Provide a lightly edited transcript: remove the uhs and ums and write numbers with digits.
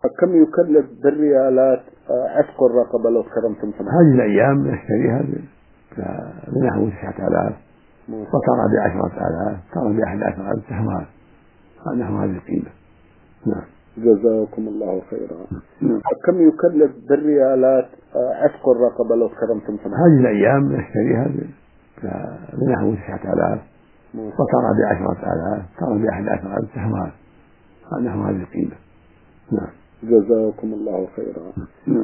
كم يكلف بالريالات عتق الرقبة لو كرمتم سمحة؟ هذه الأيام نشتريها بنحو 9000 وترى ب10,000 ترى ب11,000 شهران نحو هذه القيمة. نعم. جزاكم الله خيرا. كم يكلف بالريالات عتق الرقبة لو كرمتم سمحة؟ هذه الأيام نشتريها بنحو 9000 وترى ب10,000 ترى ب11,000 شهران نحو هذه القيمة. نعم. جزاكم الله خيرا.